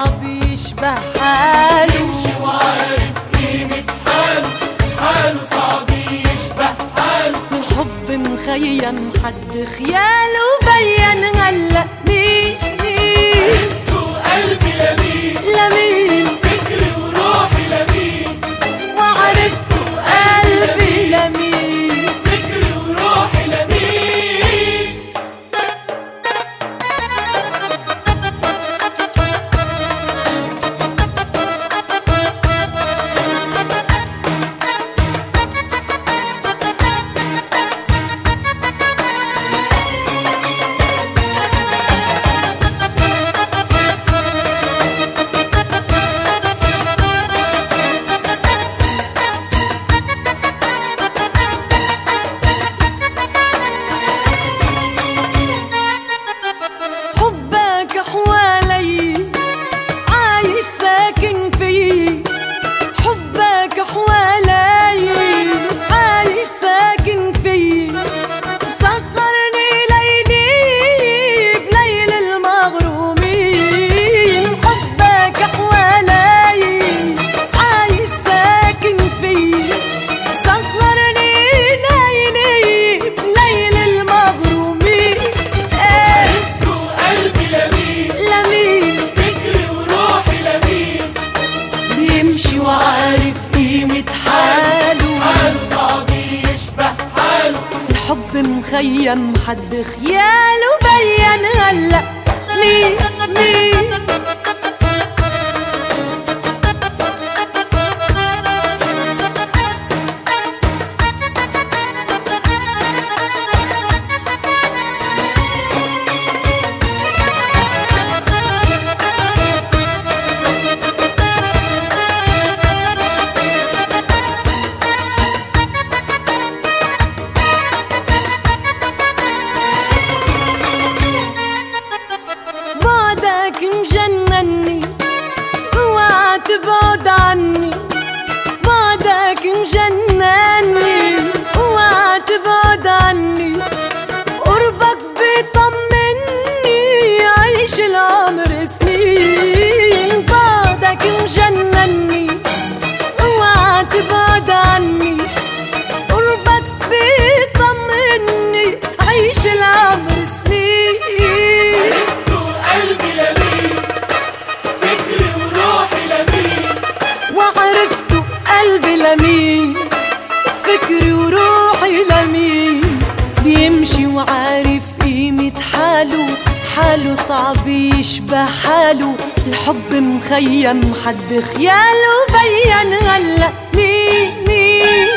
صعب يشبه حاله. يمشي وعارف قيمة حاله، حاله صعب يشبه حاله. الحب مخيم حد خياله بين هلا مين عرفته قلبي لمين، لمين فكري وروحي لمين. وعرفته قلبي لمين فكري وروحي لمين. حبك حوالي عايش ساكن فيه، حبك حوالي عايش ساكن فيه. سهرني ليلي بليل المغرومين، حبك حوالي عايش ساكن فيه. سهرني ليلي بليل المغرومين. عرفته قلبي لمين، لمين فكري وروحي لمين. بيمشي وعارف قيمة حاله، حاله صعب يشبه حاله. الحب مخيم حد خياله بين هلا مين مين. بعدك مجنني اوعى تبعد عني، بعدك مجنني اوعى تبعد عني. قربك بيطمني عيش العمر سنين. بعدك مجنني اوعى تبعد عني، قربك بيطمني عيش العمر سنين. عرفته قلبي لمين، فكري وروحي لمين. وعرفته قلبي لمين، فكري وروحي لمين. بيمشي وعارف قيمة حاله، حاله صعب يشبه حاله. الحب مخيم حد خياله بين هلا مين مين.